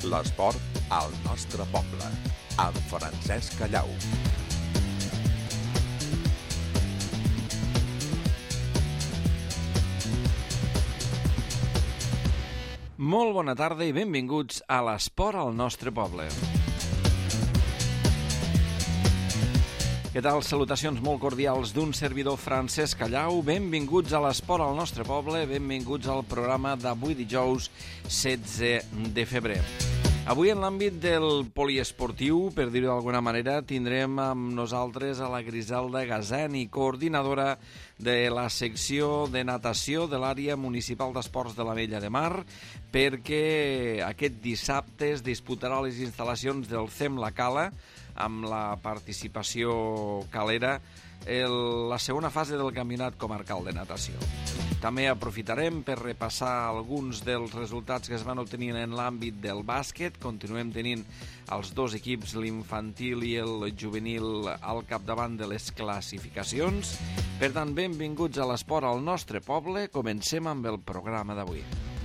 L'esport al nostre poble, amb Francesc Callau. Molt bona tarda i benvinguts a l'esport al nostre poble. Què tal? Salutacions molt cordials d'un servidor Francesc Callau. Benvinguts a l'esport al nostre poble, benvinguts al programa d'avui dijous 16 de febrer. Avui en l'àmbit del poliesportiu, per dir-ho d'alguna manera, tindrem amb nosaltres a la Griselda Gazeni, coordinadora de la secció de natació de l'àrea municipal d'esports de l'Ametlla de Mar, perquè aquest dissabte es disputarà a les instal·lacions del CEM La Cala, amb la participació calera, la segona fase del Campionat Comarcal de Natació. També aprofitarem per repassar alguns dels resultats que es van obtenir en l'àmbit del bàsquet. Continuem tenint els dos equips, l'infantil i el juvenil, al capdavant de les classificacions. Per tant, benvinguts a l'esport al nostre poble. Comencem amb el programa d'avui.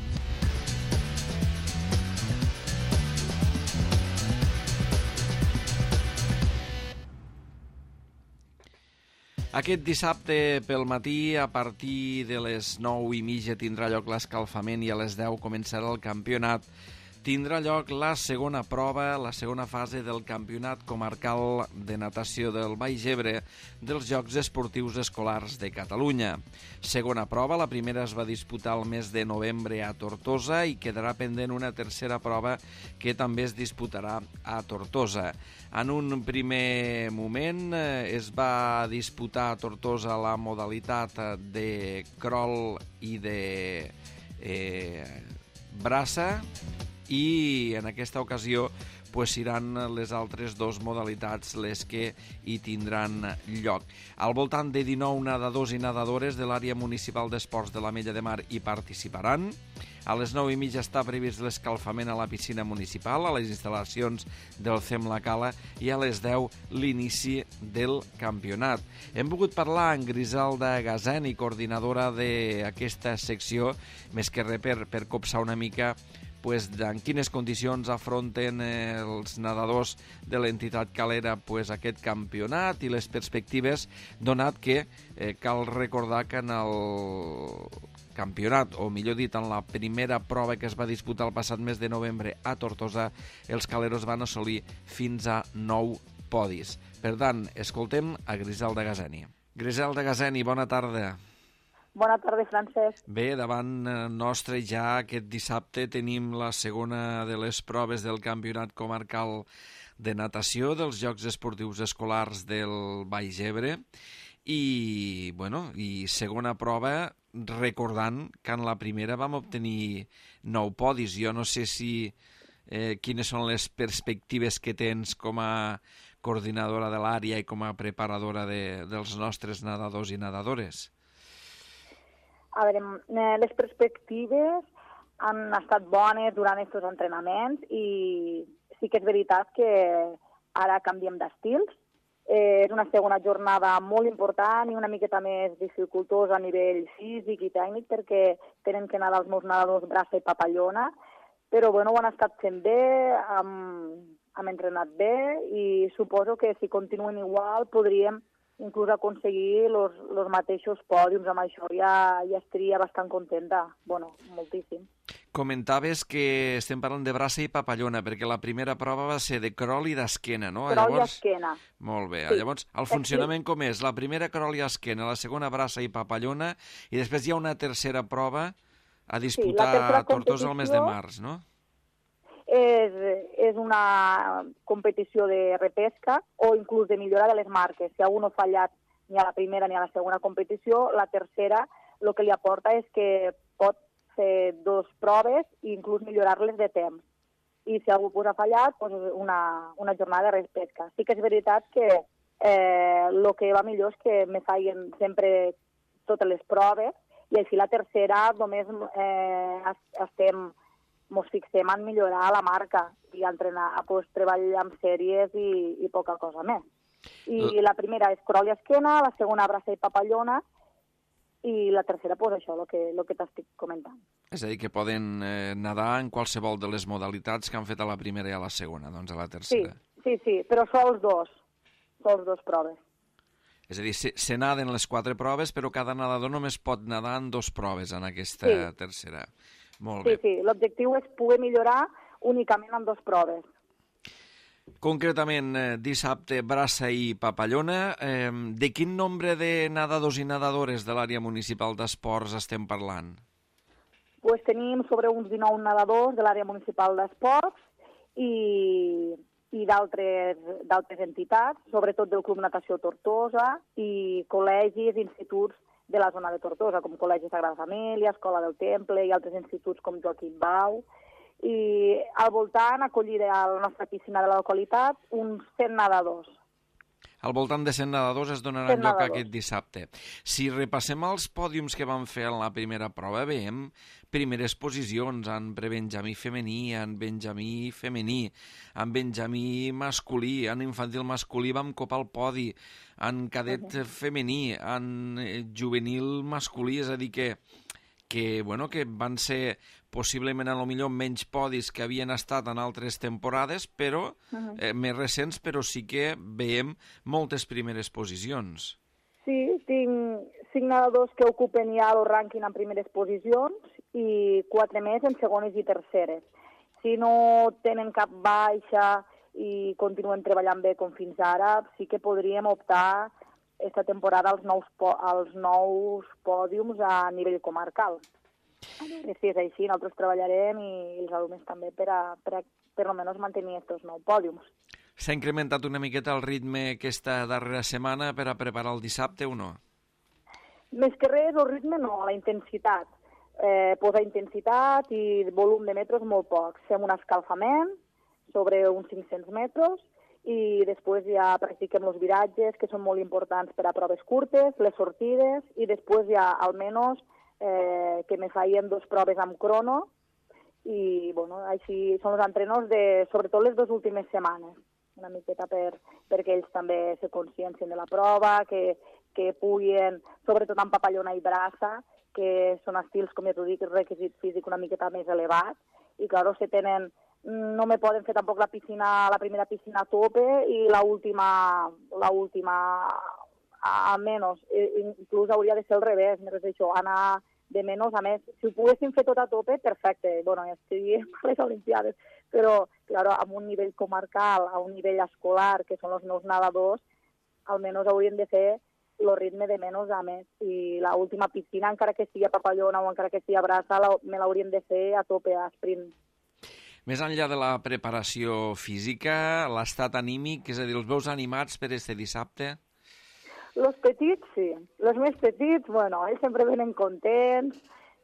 Aquest dissabte pel matí, a partir de les 9:30, tindrà lloc l'escalfament i a les 10 començarà el campionat. Tindrà lloc la segona prova, la segona fase del Campionat Comarcal de Natació del Baix Ebre dels Jocs Esportius Escolars de Catalunya. Segona prova, la primera es va disputar el mes de novembre a Tortosa i quedarà pendent una tercera prova que també es disputarà a Tortosa. En un primer moment es va disputar a Tortosa la modalitat de crawl i de braça, i en aquesta ocasió seran les altres dues modalitats les que hi tindran lloc. Al voltant de 19 nedadors i nedadores de l'àrea municipal d'esports de l'Ametlla de Mar hi participaran. A les 9:30 està previst l'escalfament a la piscina municipal, a les instal·lacions del CEM La Cala, i a les 10 l'inici del campionat. Hem volgut parlar amb Griselda Gazeni, coordinadora d'aquesta secció, més que res per copsar una mica en quines condicions afronten els nedadors de l'entitat calera aquest campionat i les perspectives, donat que cal recordar que en el campionat, o millor dit, en la primera prova que es va disputar el passat mes de novembre a Tortosa, els caleros van assolir fins a 9 podis. Per tant, escoltem a Griselda Gazeni. Griselda Gazeni, bona tarda. Bona tarda, Francesc. Bé, davant nostre ja aquest dissabte tenim la segona de les proves del Campionat Comarcal de Natació dels Jocs Esportius Escolars del Baix Ebre i segona prova, recordant que en la primera vam obtenir 9 podis. Jo no sé quines són les perspectives que tens com a coordinadora de l'àrea i com a preparadora dels nostres nedadors i nedadores. A veure, les perspectives han estat bones durant aquests entrenaments i sí que és veritat que ara canviem d'estils. És una segona jornada molt important i una miqueta més dificultosa a nivell físic i tècnic perquè tenen que nedar els meus nedadors braça i papallona, però ho han estat fent bé, hem entrenat bé i suposo que si continuen igual podríem inclús aconseguir els mateixos pòdiums. Amb això ja estaria bastant contenta. Moltíssim. Comentaves que estem parlant de braça i papallona, perquè la primera prova va ser de crawl i d'esquena, no? Crawl i esquena. Molt bé. Sí. Llavors, el funcionament com és? La primera crawl i esquena, la segona braça i papallona, i després hi ha una tercera prova a disputar a Tortosa el mes de març, no? És una competició de repesca o inclús de millora de les marques. Si algú no ha fallat ni a la primera ni a la segona competició, la tercera el que li aporta és que pot fer 2 proves i inclús millorar-les de temps. I si algú ha fallat, una jornada de repesca. Sí que és veritat que el que va millor és que me feien sempre totes les proves i així la tercera només ens fixem en millorar la marca i entrenar, treballar amb sèries i poca cosa més. I la primera és crawl i esquena, la segona braça i papallona, i la tercera, doncs això, el que t'estic comentant. És a dir, que poden nedar en qualsevol de les modalitats que han fet a la primera i a la segona, doncs a la tercera. Sí, però sols dos proves. És a dir, se naden les 4 proves, però cada nedador només pot nedar en 2 proves en aquesta tercera. Molt bé. Sí, l'objectiu és poder millorar únicament en 2 proves. Concretament, dissabte, braça i papallona. De quin nombre de nedadors i nedadores de l'àrea municipal d'esports estem parlant? Pues tenim sobre uns 19 nedadors de l'àrea municipal d'esports i d'altres entitats, sobretot del Club Natació Tortosa i col·legis i instituts de la zona de Tortosa, com Col·legi Sagrada Família, Escola del Temple i altres instituts com Joaquim Bau. I al voltant acollirà a la nostra piscina de la localitat uns 100 nedadors. Al voltant de 100 nedadors es donaran lloc aquest dissabte. Si repassem els pòdiums que van fer en la primera prova, veiem primeres posicions en prebenjamí femení, en benjamí femení, en benjamí masculí, en infantil masculí vam copar el podi, en cadet femení, en juvenil masculí, és a dir que van ser possiblement a lo millor menys podis que havien estat en altres temporades, però més recents, però sí que veiem moltes primeres posicions. Sí, tinc 5 nedadors que ocupen ja el rànquing en primeres posicions i 4 més en segones i terceres. Si no tenen cap baixa i continuen treballant bé com fins ara, sí que podríem optar aquesta temporada als nous pòdiums a nivell comarcal. Si és així, nosaltres treballarem i els alumnes també per almenys mantenir aquests 9 pòdiums. S'ha incrementat una miqueta el ritme aquesta darrera setmana per a preparar el dissabte o no? Més que res, el ritme no, la intensitat. Posar intensitat i volum de metres molt pocs. Fem un escalfament sobre uns 500 metres i després ja practiquem els viratges, que són molt importants per a proves curtes, les sortides, i després ja almenys que me feien 2 proves amb crono, i així són els entrenors sobretot les 2 últimes setmanes, una miqueta perquè ells també se consciencien de la prova, que puguin, sobretot en papallona i braça, que són estils, com ja t'ho dic, requisit físic una miqueta més elevat, i clar, no me poden fer tampoc la primera piscina a tope i l'última a menys. Inclús hauria de ser al revés, més això, anar de menys a més. Si ho poguéssim fer tot a tope, perfecte. Ja estaríem a les Olimpiades. Però, clar, amb un nivell comarcal, a un nivell escolar, que són els meus nedadors, almenys haurien de fer el ritme de menys a més. I l'última piscina, encara que sigui a papallona o encara que sigui a braça, me l'haurien de fer a tope, a sprint. Més enllà de la preparació física, l'estat anímic, és a dir, els veus animats per este dissabte? Els petits, sí. Els més petits, ells sempre venen contents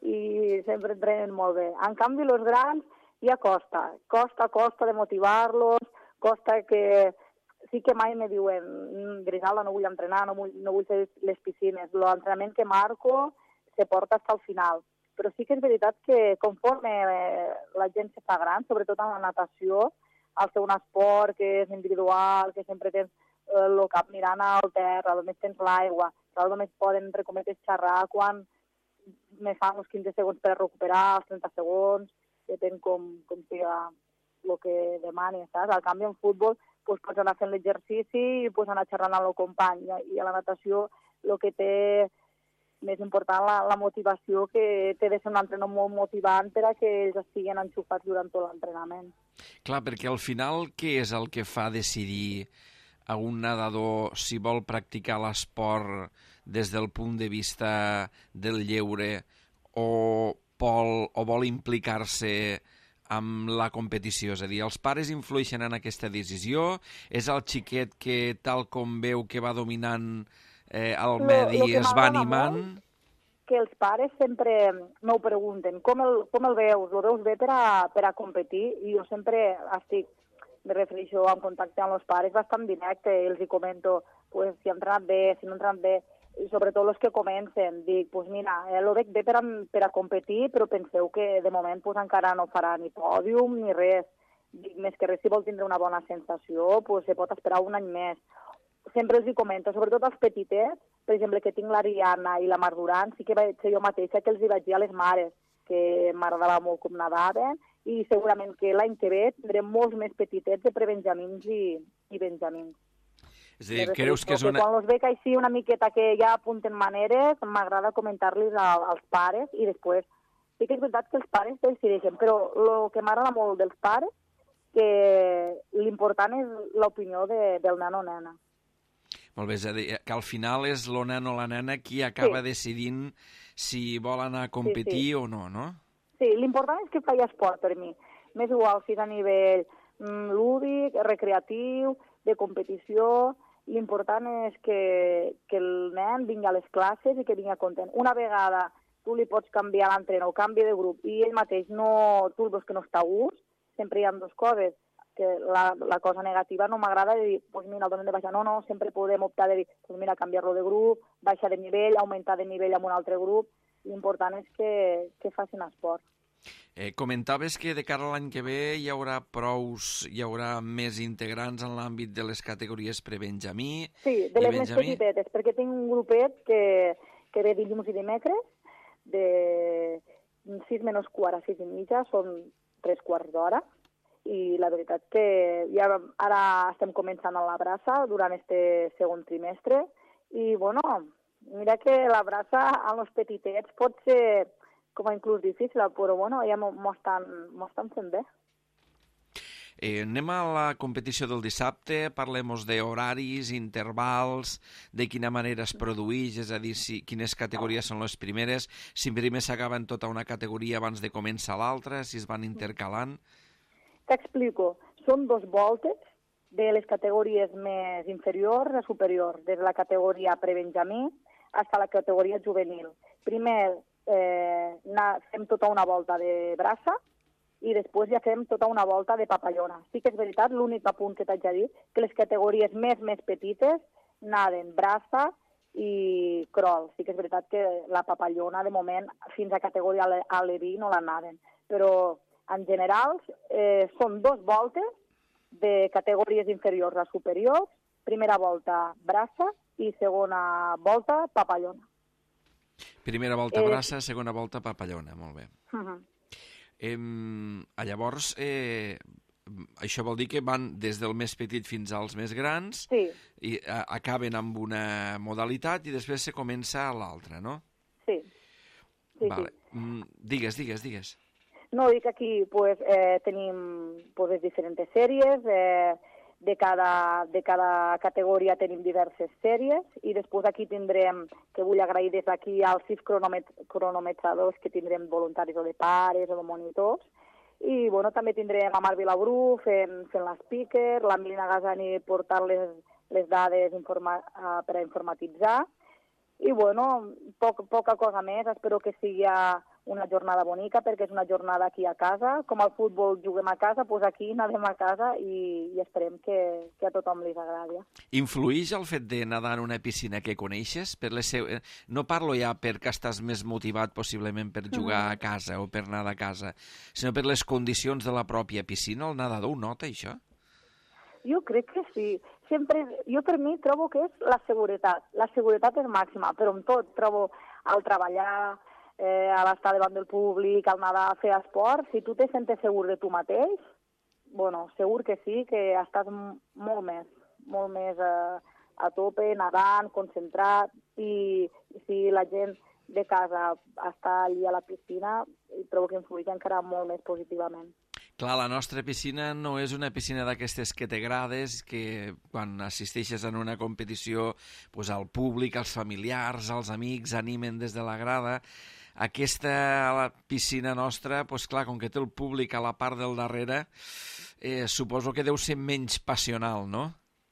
i sempre entrenen molt bé. En canvi, els grans ja costa de motivar-los, costa que... Sí que mai me diuen, Grisalda, no vull entrenar, no vull fer les piscines. L'entrenament que marco se porta fins al final. Però sí que és veritat que conforme la gent se fa gran, sobretot en la natació, al ser un esport que és individual, que sempre tens el cap mirant al terra, només tens l'aigua, només poden, entre cometes, xerrar quan me fan uns 15 segons per recuperar, els 30 segons, depèn com siga el que demani, saps? Al canvi, en futbol, pots anar fent l'exercici i pots anar xerrant amb el company. I a la natació el que té més important la motivació, que té de ser un entrenador molt motivant per a que ells estiguin enxufats durant tot l'entrenament. Clar, perquè al final què és el que fa decidir a un nedador si vol practicar l'esport des del punt de vista del lleure o vol implicar-se amb la competició? És a dir, els pares influeixen en aquesta decisió? És el xiquet que, tal com veu que va dominant el medi, es va animant? Que els pares sempre m'ho pregunten, com el veus? Ho veus bé per a competir? I jo sempre me refereixo en contacte amb els pares bastant directe, els hi comento si han entrenat bé, si no han entrenat bé, i sobretot els que comencen, dic, mira, el veig bé per a competir, però penseu que de moment encara no farà ni pòdium ni res. Dic, més que res, si vol tindre una bona sensació, se pot esperar un any més. Sempre els hi comento, sobretot als petitets, per exemple, que tinc l'Ariana i la Mar Duran, sí que vaig ser jo mateixa que els hi vaig dir a les mares, que m'agradava molt com nadaven, i segurament que l'any que ve tindrem molts més petitets de prebenjamins i benjamins. És a dir, creus que és una... Quan els veig així una miqueta que ja apunten maneres, m'agrada comentar-los als pares i després sí que és veritat que els pares decideixen, però el que m'agrada molt dels pares que l'important és l'opinió del nen o nena. Molt bé, és a dir, que al final és el nen o la nena qui acaba decidint si vol anar a competir o no, no? Sí, l'important és que faci esport per mi. M'és igual si és a nivell lúdic, recreatiu, de competició. L'important és que el nen vingui a les classes i que vingui content. Una vegada tu li pots canviar l'entrenador, canvi de grup, i ell mateix tu el veus que no està a gust, sempre hi ha dues coses. Que la cosa negativa no m'agrada de dir, pues mira, el donem de baixar. No, sempre podem optar de dir, pues mira, canviar-lo de grup, baixar de nivell, augmentar de nivell amb un altre grup. L'important és que facin esport. Comentaves que de cara a l'any que ve hi haurà més integrants en l'àmbit de les categories prebenjamí. Sí, de les més petitetes, perquè tinc un grupet que ve dilluns i dimecres, de 6 menys quart a 6 i mitja, són 3 quarts d'hora, i la veritat que ja ara estem començant a la braça durant este segon trimestre, i bueno, mira que la braça amb els petitets pot ser com a inclús difícil, però bueno, ja m'ho estan fent bé. Anem a la competició del dissabte, parlem-nos d'horaris, intervals, de quina manera es produeix, és a dir, quines categories són les primeres, si primer s'acaba en tota una categoria abans de començar l'altra, si es van intercalant. T'explico. Són 2 voltes de les categories més inferiors a superiors, des de la categoria prebenjamí fins a la categoria juvenil. Primer fem tota una volta de braça i després ja fem tota una volta de papallona. Sí que és veritat, l'únic apunt que t'haig de dir, que les categories més petites naden braça i crawl. Sí que és veritat que la papallona, de moment, fins a categoria aleví no la naden. Però, en general, són 2 voltes de categories inferiors a superiors, primera volta braça i segona volta papallona. Primera volta braça, segona volta papallona, molt bé. Llavors, això vol dir que van des del més petit fins als més grans i acaben amb una modalitat i després se comença a l'altra, no? Sí. Vale. Digues. No, dic aquí tenim les diferents sèries, de cada categoria tenim diverses sèries i després aquí tindrem, que vull agrair des d'aquí als 6 cronometradors que tindrem voluntaris o de pares o de monitors i bueno, també tindrem a Mar Vilabrú fent l'speaker, la Melina Gasani portant les dades per a informatitzar i bueno, poca cosa més, espero que sigui una jornada bonica perquè és una jornada aquí a casa, com al futbol juguem a casa, doncs aquí anem a casa i esperem que a tothom li agradi. Influïx el fet de nedar en una piscina que coneixes? No parlo ja perquè estàs més motivat possiblement per jugar a casa o per nedar a casa, sinó per les condicions de la pròpia piscina, el nedador ho nota, això? Jo crec que sí. Jo per mi trobo que és la seguretat. La seguretat és màxima, però en tot trobo al treballar, a l'estar davant del públic, al nedar, a fer esport, si tu te sentes segur de tu mateix, bueno, segur que sí, que estàs molt més a tope, nedant, concentrat, i si la gent de casa està allà a la piscina, trobo que influeix encara molt més positivament. Clar, la nostra piscina no és una piscina d'aquestes que t'agrades, que quan assisteixes en una competició pues, el públic, els familiars, els amics animen des de la grada. Aquesta piscina nostra, pues, clar, com que té el públic a la part del darrere, suposo que deu ser menys passional, no?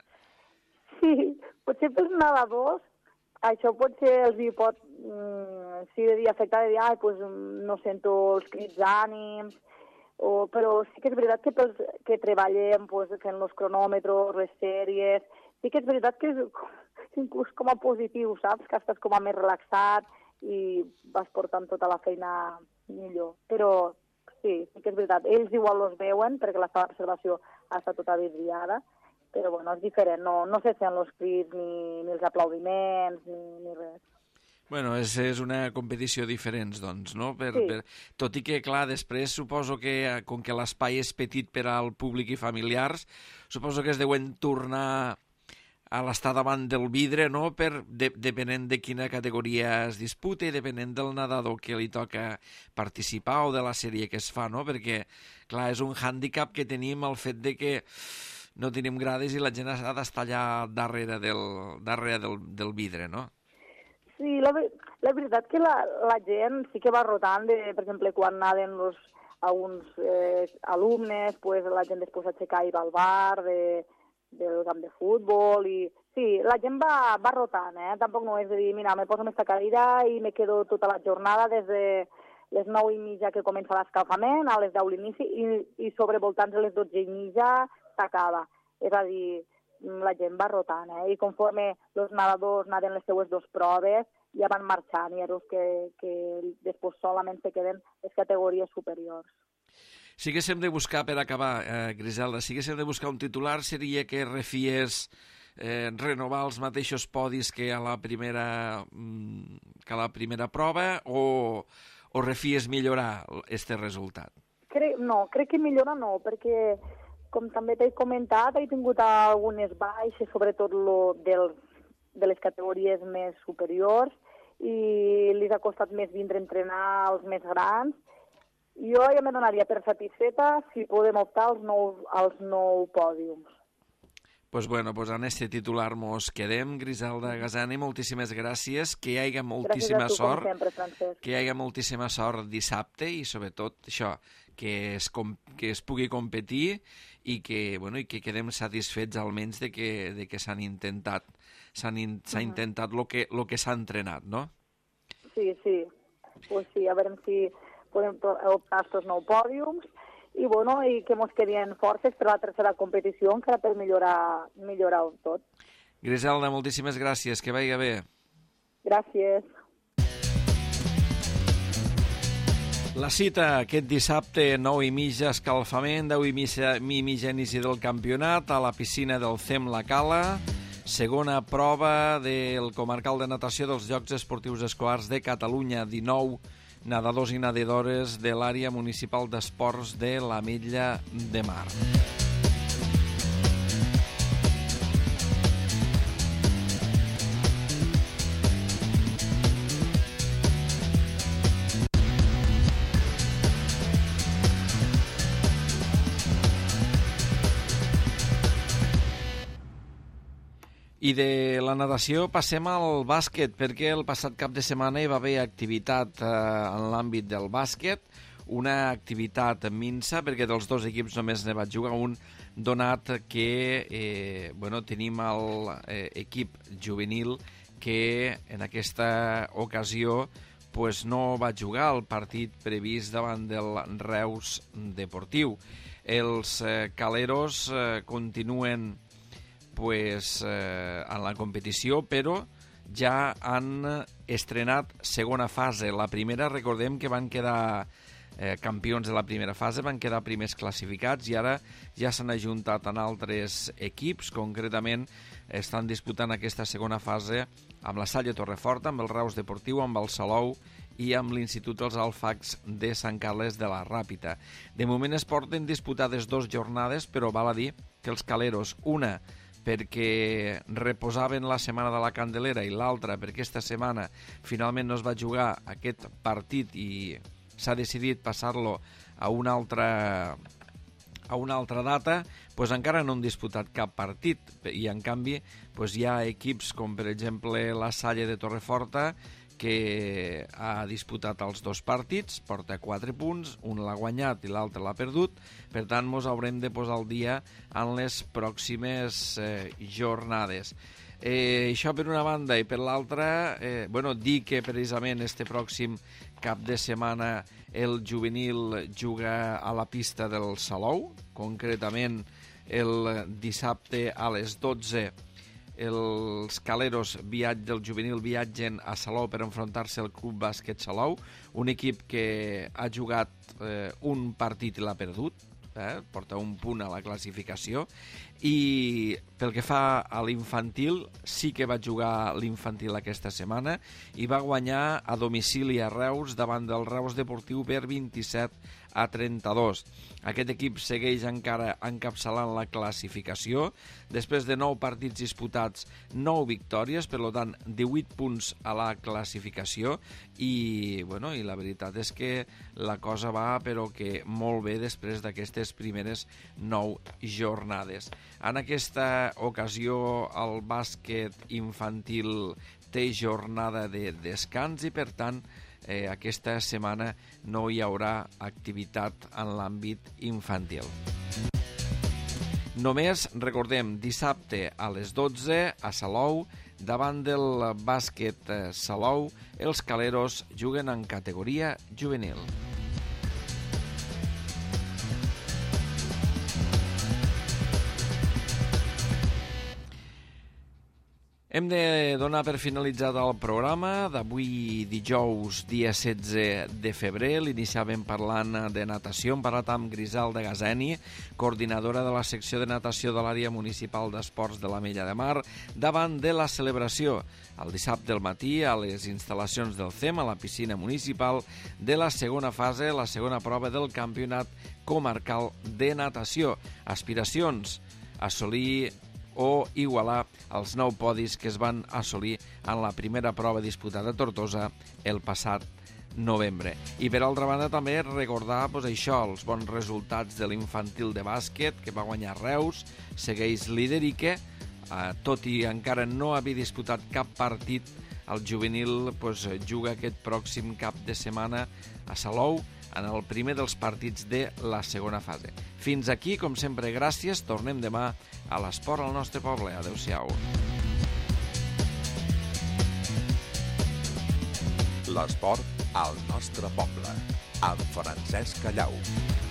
Sí, potser pels nedadors això potser els hi pot afectar de dir, pues, no sento els crits d'ànims, però sí que és veritat que pels que treballem fent els cronòmetres, les sèries, sí que és veritat que és inclús com a positiu, saps? Que estàs com a més relaxat i vas portant tota la feina millor. Però sí que és veritat, ells igual els veuen perquè la seva observació ha estat tota vidriada, però bueno, és diferent, no se sent els crits ni els aplaudiments ni res. Bueno, és una competició diferent, doncs, no? Sí. Tot i que, clar, després suposo que, com que l'espai és petit per al públic i familiars, suposo que es deuen tornar a l'estar davant del vidre, no?, depenent de quina categoria es disputa i depenent del nedador que li toca participar o de la sèrie que es fa, no? Perquè, clar, és un hàndicap que tenim el fet de que no tenim grades i la gent ha d'estar allà darrere del vidre, no? Sí, la veritat que la gent sí que va rotant, per exemple, quan anaven alguns alumnes, pues, la gent després s'aixecava i va al bar del camp de futbol, i sí, la gent va rotant, Tampoc no és de dir, mira, me poso en esta cadira i me quedo tota la jornada des de les 9:30 que comença l'escalfament a les 10 l'inici i sobrevoltant a les 12:30 s'acaba. És a dir, la gent va rotant, I conforme els nedadors anaven les seues dues proves, ja van marxant, i és que després solament se queden les categories superiors. Si haguéssim de buscar, per acabar, Griselda, si haguéssim de buscar un titular, seria que refiés renovar els mateixos podis que a la primera prova o refies millorar este resultat? Crec que millorar no, perquè com també t'he comentat, he tingut algunes baixes, sobretot de les categories més superiors, i li ha costat més vindre a entrenar als més grans. Jo ja me donaria per satisfeta si podem optar als nou pòdiums. Pues bueno, pues en este titular mos quedem. Griselda Gazani, moltíssimes gràcies, que hi hagi moltíssima sort, com sempre, Francesc. Que hi hagi moltíssima sort dissabte i sobretot això, que es pugui competir i que quedem satisfets almenys de que s'ha intentat lo que s'ha entrenat, no? Sí. Pues sí, a veure si podem optar estos 9 pòdiums i que mos quedin forces per la tercera competició encara per millorar tot. Griselda, moltíssimes gràcies, que vagi bé. Gràcies. La cita aquest dissabte, 9:30, escalfament, 10:30 inici del campionat a la piscina del CEM La Cala, segona prova del comarcal de natació dels Jocs Esportius Escolars de Catalunya, 19 nedadors i nedadores de l'àrea municipal d'esports de l'Ametlla de Mar. I de la natació passem al bàsquet, perquè el passat cap de setmana hi va haver activitat en l'àmbit del bàsquet, una activitat minsa, perquè dels dos equips només ne va jugar un, donat que tenim l'equip juvenil que en aquesta ocasió no va jugar el partit previst davant del Reus Deportiu. Els caleros continuen en la competició, però ja han estrenat segona fase. La primera, recordem que van quedar campions de la primera fase, van quedar primers classificats i ara ja s'han ajuntat en altres equips. Concretament estan disputant aquesta segona fase amb la Salle Torreforta, amb el Reus Deportiu, amb el Salou i amb l'Institut dels Alfacs de Sant Carles de la Ràpita. De moment es porten disputades 2 jornades, però val a dir que els caleros, una perquè reposaven la setmana de la Candelera i l'altra perquè aquesta setmana finalment no es va jugar aquest partit i s'ha decidit passar-lo a una altra data, encara no han disputat cap partit i en canvi hi ha equips com per exemple la Salle de Torreforta que ha disputat els 2 partits, porta 4 punts, un l'ha guanyat i l'altre l'ha perdut, per tant ens haurem de posar al dia en les pròximes jornades. Això per una banda, i per l'altra, dir que precisament este pròxim cap de setmana el juvenil juga a la pista del Salou, concretament el dissabte a les 12 els caleros del juvenil viatgen a Salou per enfrontar-se al Club Bàsquet Salou, un equip que ha jugat un partit i l'ha perdut, porta un punt a la classificació. I pel que fa a l'infantil, sí que va jugar l'infantil aquesta setmana i va guanyar a domicili a Reus davant del Reus Deportiu per 27-32. Aquest equip segueix encara encapçalant la classificació. Després de 9 partits disputats, 9 victòries, per tant, 18 punts a la classificació. I la veritat és que la cosa va, però que molt bé després d'aquestes primeres 9 jornades. En aquesta ocasió, el bàsquet infantil té jornada de descans i, per tant, aquesta setmana no hi haurà activitat en l'àmbit infantil. Només recordem, dissabte a les 12 a Salou, davant del bàsquet Salou, els caleros juguen en categoria juvenil. Hem de donar per finalitzat el programa d'avui dijous, dia 16 de febrer. L'iniciàvem parlant de natació. Hem parlat amb Griselda Gazeni, coordinadora de la secció de natació de l'àrea municipal d'esports de l'Ametlla de Mar, davant de la celebració el dissabte al matí a les instal·lacions del CEM, a la piscina municipal, de la segona fase, la segona prova del campionat comarcal de natació. Aspiracions: assolir o igualar els 9 podis que es van assolir en la primera prova disputada a Tortosa el passat novembre. I per altra banda també recordar els bons resultats de l'infantil de bàsquet que va guanyar Reus, segueix líder i que, tot i encara no haver disputat cap partit, el juvenil juga aquest pròxim cap de setmana a Salou en el primer dels partits de la segona fase. Fins aquí, com sempre, gràcies. Tornem demà a l'esport al nostre poble. Adéu-siau. L'esport al nostre poble, amb Francesc Callau.